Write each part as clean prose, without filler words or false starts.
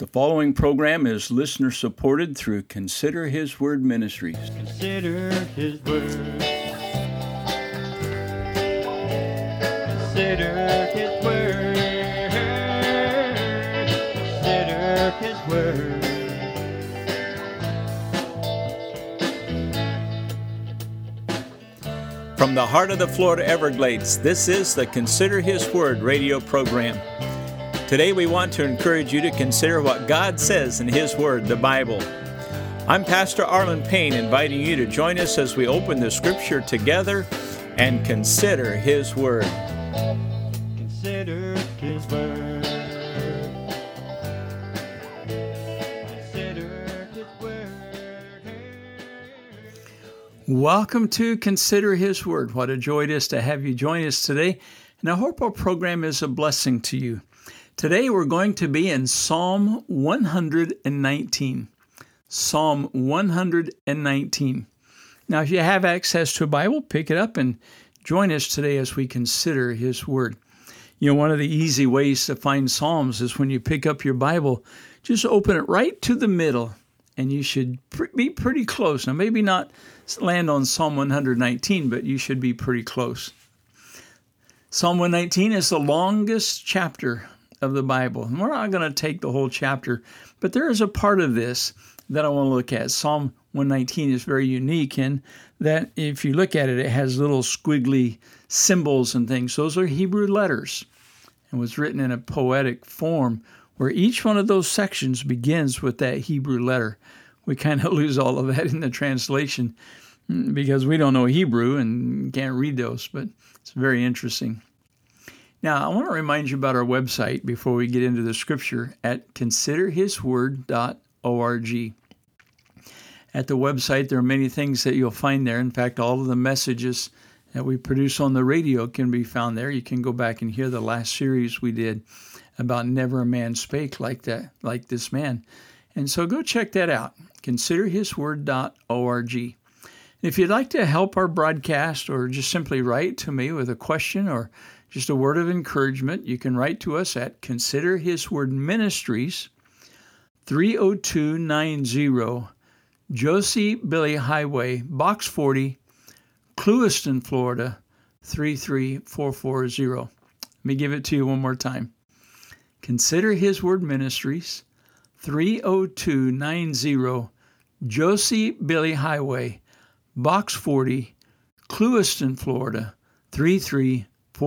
The following program is listener-supported through Consider His Word Ministries. Consider His Word. Consider His Word. Consider His Word. From the heart of the Florida Everglades, this is the Consider His Word radio program. Today we want to encourage you to consider what God says in His Word, the Bible. I'm Pastor Arlen Payne, inviting you to join us as we open the Scripture together and consider His Word. Consider His Word. Consider His Word. Welcome to Consider His Word. What a joy it is to have you join us today. And I hope our program is a blessing to you. Today we're going to be in Psalm 119. Psalm 119. Now, if you have access to a Bible, pick it up and join us today as we consider His Word. You know, one of the easy ways to find Psalms is when you pick up your Bible, just open it right to the middle, and you should be pretty close. Now, maybe not land on Psalm 119, but you should be pretty close. Psalm 119 is the longest chapter of the Bible. And we're not going to take the whole chapter, but there is a part of this that I want to look at. Psalm 119 is very unique in that if you look at it, it has little squiggly symbols and things. Those are Hebrew letters and was written in a poetic form where each one of those sections begins with that Hebrew letter. We kind of lose all of that in the translation because we don't know Hebrew and can't read those, but it's very interesting. Now, I want to remind you about our website before we get into the Scripture at considerhisword.org. At the website, there are many things that you'll find there. In fact, all of the messages that we produce on the radio can be found there. You can go back and hear the last series we did about Never a Man Spake like this man. And so go check that out, considerhisword.org. If you'd like to help our broadcast or just simply write to me with a question or just a word of encouragement, you can write to us at Consider His Word Ministries, 30290 Josie Billy Highway, Box 40, Clewiston, Florida, 33440. Let me give it to you one more time. Consider His Word Ministries, 30290 Josie Billy Highway, Box 40, Clewiston, Florida, 33440.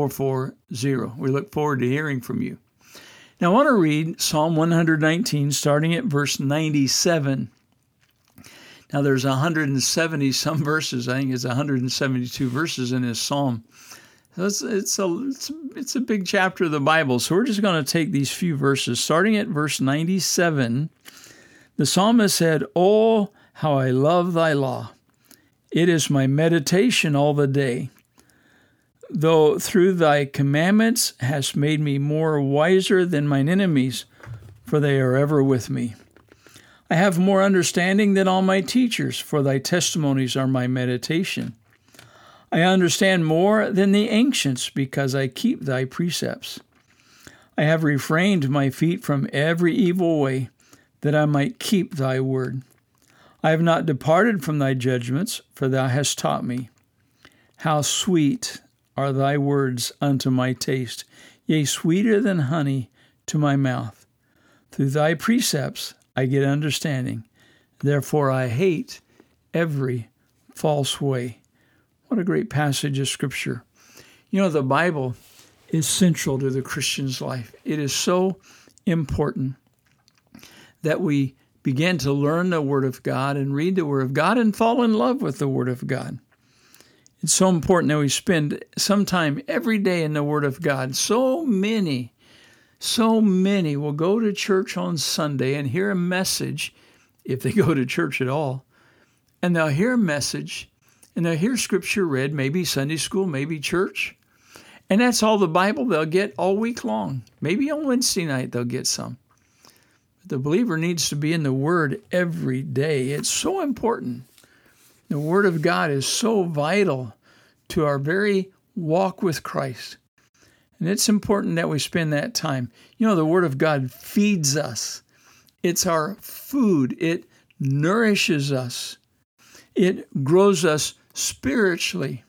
We look forward to hearing from you. Now, I want to read Psalm 119, starting at verse 97. Now, there's 170 some verses. I think it's 172 verses in this psalm. So it's a big chapter of the Bible. So we're just going to take these few verses. Starting at verse 97, the psalmist said, "Oh, how I love thy law. It is my meditation all the day. Though through thy commandments hast made me more wiser than mine enemies, for they are ever with me. I have more understanding than all my teachers, for thy testimonies are my meditation. I understand more than the ancients, because I keep thy precepts. I have refrained my feet from every evil way, that I might keep thy word. I have not departed from thy judgments, for thou hast taught me. How sweet are thy words unto my taste, yea, sweeter than honey to my mouth. Through thy precepts I get understanding, therefore I hate every false way." What a great passage of Scripture. You know, the Bible is central to the Christian's life. It is so important that we begin to learn the Word of God and read the Word of God and fall in love with the Word of God. It's so important that we spend some time every day in the Word of God. So many will go to church on Sunday and hear a message, if they go to church at all, and they'll hear a message, and they'll hear Scripture read, maybe Sunday school, maybe church, and that's all the Bible they'll get all week long. Maybe on Wednesday night they'll get some. But the believer needs to be in the Word every day. It's so important. The Word of God is so vital to our very walk with Christ. And it's important that we spend that time. You know, the Word of God feeds us. It's our food. It nourishes us. It grows us spiritually.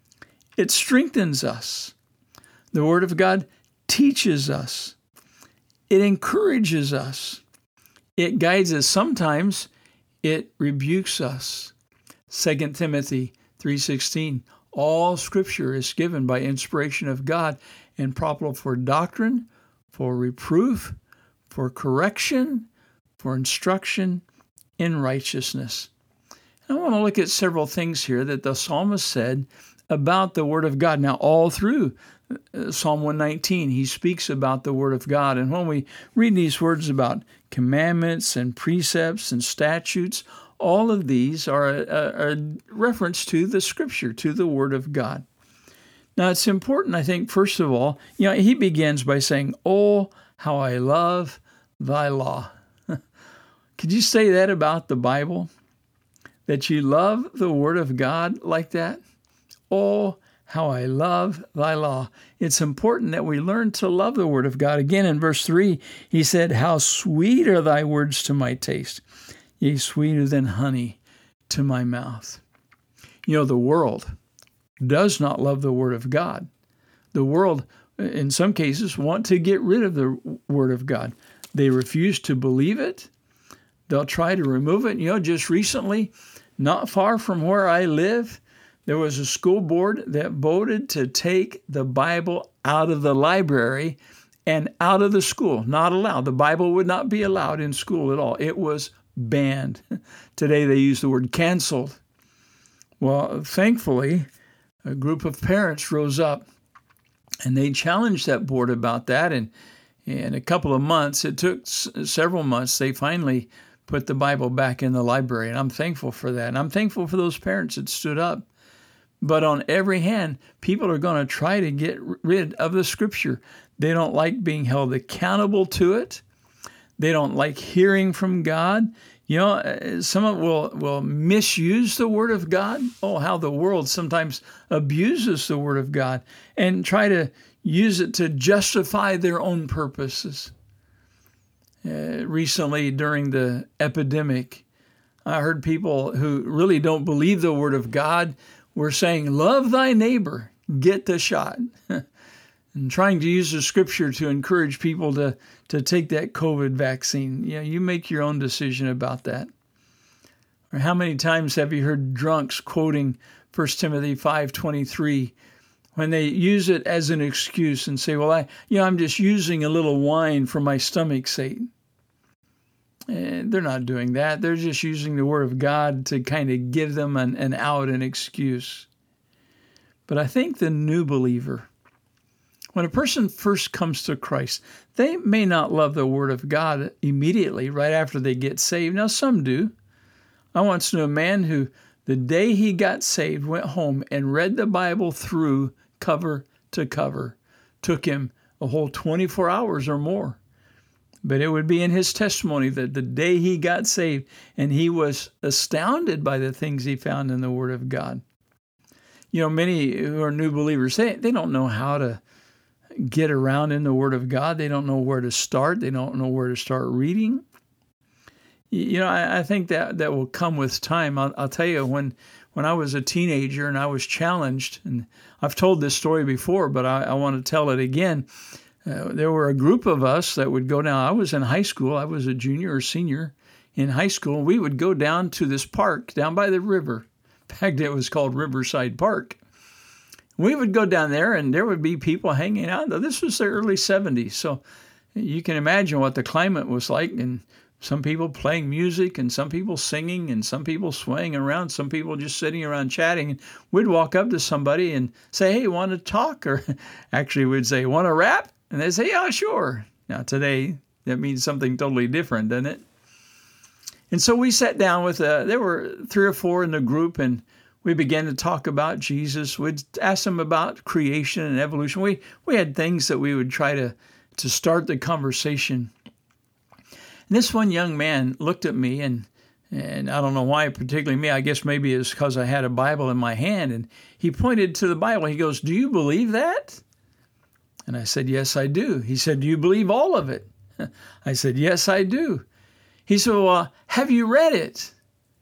It strengthens us. The Word of God teaches us. It encourages us. It guides us. Sometimes it rebukes us. 2 Timothy 3:16, all Scripture is given by inspiration of God and profitable for doctrine, for reproof, for correction, for instruction in righteousness. And I want to look at several things here that the psalmist said about the Word of God. Now, all through Psalm 119, he speaks about the Word of God. And when we read these words about commandments and precepts and statutes, all of these are a reference to the Scripture, to the Word of God. Now, it's important, I think, first of all, he begins by saying, "Oh, how I love thy law." Could you say that about the Bible? That you love the Word of God like that? Oh, how I love thy law. It's important that we learn to love the Word of God. Again, in verse 3, he said, "How sweet are thy words to my taste, yea, sweeter than honey to my mouth." The world does not love the Word of God. The world, in some cases, want to get rid of the Word of God. They refuse to believe it. They'll try to remove it. Just recently, not far from where I live, there was a school board that voted to take the Bible out of the library and out of the school. Not allowed. The Bible would not be allowed in school at all. It was banned. Today they use the word canceled. Well, thankfully, a group of parents rose up and they challenged that board about that. And in a couple of months, it took several months, they finally put the Bible back in the library. And I'm thankful for that. And I'm thankful for those parents that stood up. But on every hand, people are going to try to get rid of the Scripture. They don't like being held accountable to it. They don't like hearing from God. Some will misuse the Word of God. Oh, how the world sometimes abuses the Word of God and try to use it to justify their own purposes. Recently, during the epidemic, I heard people who really don't believe the Word of God were saying, "Love thy neighbor, get the shot," and trying to use the Scripture to encourage people to take that COVID vaccine. You make your own decision about that. Or how many times have you heard drunks quoting 1 Timothy 5:23 when they use it as an excuse and say, "Well, I'm just using a little wine for my stomach's sake." They're not doing that. They're just using the Word of God to kind of give them an out, an excuse. But I think the new believer, when a person first comes to Christ, they may not love the Word of God immediately, right after they get saved. Now, some do. I once knew a man who, the day he got saved, went home and read the Bible through cover to cover. Took him a whole 24 hours or more. But it would be in his testimony that the day he got saved, and he was astounded by the things he found in the Word of God. Many who are new believers, they don't know how to get around in the Word of God. They don't know where to start. They don't know where to start reading. I think that will come with time. I'll tell you, when I was a teenager and I was challenged, and I've told this story before, but I want to tell it again. There were a group of us that would go down. I was in high school. I was a junior or senior in high school. We would go down to this park down by the river. In fact, it was called Riverside Park. We would go down there, and there would be people hanging out. This was the early 70s, so you can imagine what the climate was like, and some people playing music, and some people singing, and some people swaying around, some people just sitting around chatting. And we'd walk up to somebody and say, "Hey, want to talk?" Or actually we'd say, "Want to rap?" And they'd say, "Yeah, sure." Now today, that means something totally different, doesn't it? And so we sat down with, there were 3 or 4 in the group, and we began to talk about Jesus. We'd ask them about creation and evolution. We had things that we would try to start the conversation. And this one young man looked at me, and I don't know why, particularly me. I guess maybe it's because I had a Bible in my hand, and he pointed to the Bible. He goes, "Do you believe that?" And I said, "Yes, I do." He said, "Do you believe all of it?" I said, "Yes, I do." He said, well, have you read it?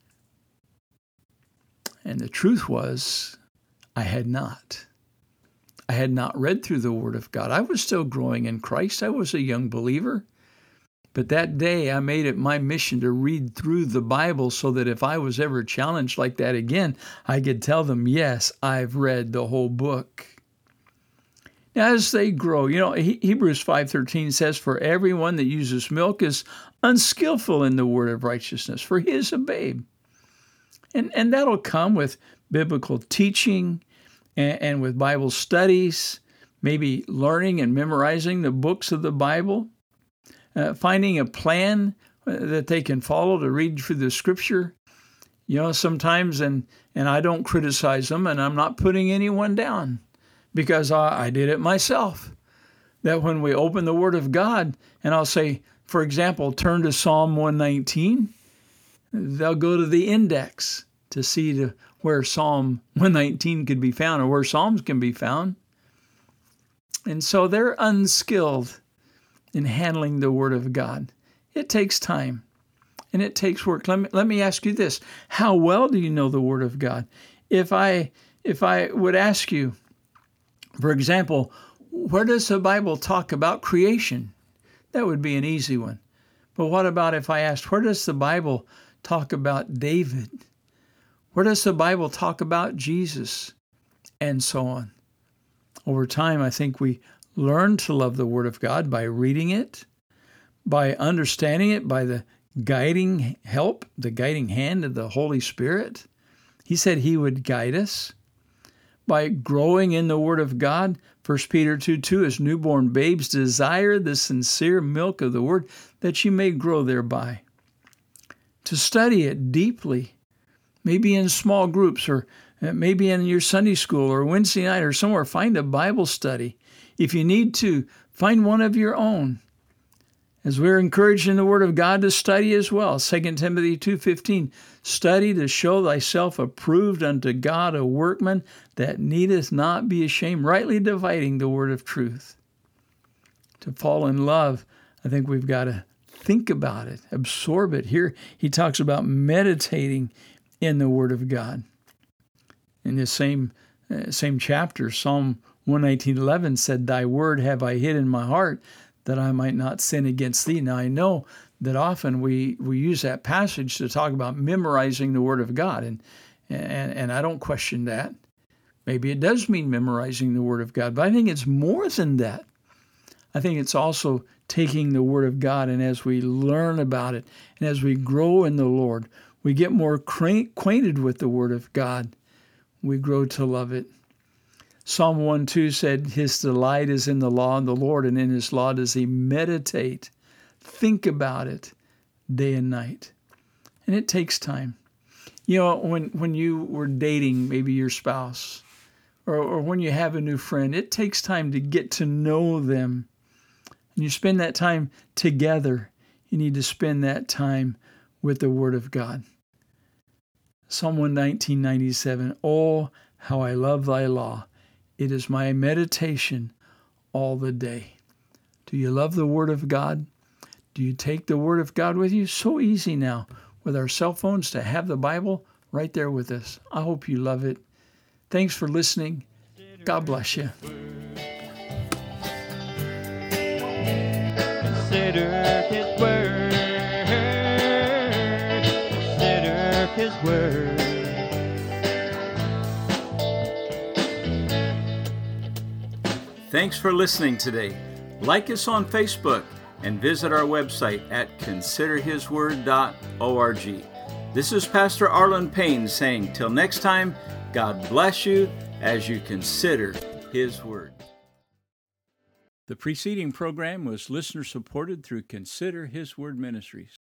And the truth was, I had not. I had not read through the Word of God. I was still growing in Christ. I was a young believer. But that day, I made it my mission to read through the Bible so that if I was ever challenged like that again, I could tell them, yes, I've read the whole book. Now, as they grow, Hebrews 5:13 says, for everyone that uses milk is unskillful in the word of righteousness, for he is a babe. And that'll come with biblical teaching and with Bible studies, maybe learning and memorizing the books of the Bible, finding a plan that they can follow to read through the Scripture. Sometimes, and I don't criticize them, and I'm not putting anyone down, because I did it myself. That when we open the Word of God, and I'll say, for example, turn to Psalm 119, they'll go to the index to see where Psalm 119 could be found or where Psalms can be found. And so they're unskilled in handling the Word of God. It takes time and it takes work. Let me ask you this. How well do you know the Word of God? If I would ask you, for example, where does the Bible talk about creation? That would be an easy one. But what about if I asked, where does the Bible talk about David? Where does the Bible talk about Jesus? And so on. Over time, I think we learn to love the Word of God by reading it, by understanding it, by the guiding help, the guiding hand of the Holy Spirit. He said He would guide us. By growing in the Word of God, 1 Peter 2:2, as newborn babes desire the sincere milk of the Word, that you may grow thereby. To study it deeply, maybe in small groups, or maybe in your Sunday school or Wednesday night or somewhere, find a Bible study. If you need to, find one of your own. As we're encouraged in the Word of God to study as well. 2 Timothy 2:15, study to show thyself approved unto God, a workman that needeth not be ashamed, rightly dividing the word of truth. To fall in love, I think we've got to think about it, absorb it. Here he talks about meditating in the Word of God. In this same chapter, Psalm 119:11 said, thy word have I hid in my heart, that I might not sin against thee. Now I know that often we use that passage to talk about memorizing the Word of God, and I don't question that. Maybe it does mean memorizing the Word of God, but I think it's more than that. I think it's also taking the Word of God, and as we learn about it, and as we grow in the Lord, we get more acquainted with the Word of God. We grow to love it. Psalm 1:2 said, his delight is in the law of the Lord, and in his law does he meditate. Think about it day and night. And it takes time. When you were dating maybe your spouse, or when you have a new friend, it takes time to get to know them. And you spend that time together. You need to spend that time with the Word of God. Psalm 119:97, oh, how I love thy law. It is my meditation all the day. Do you love the Word of God? Do you take the Word of God with you? So easy now with our cell phones to have the Bible right there with us. I hope you love it. Thanks for listening. God bless you. Consider His word. Consider His word. Thanks for listening today. Like us on Facebook and visit our website at considerhisword.org. This is Pastor Arlen Payne saying, till next time, God bless you as you consider His Word. The preceding program was listener supported through Consider His Word Ministries.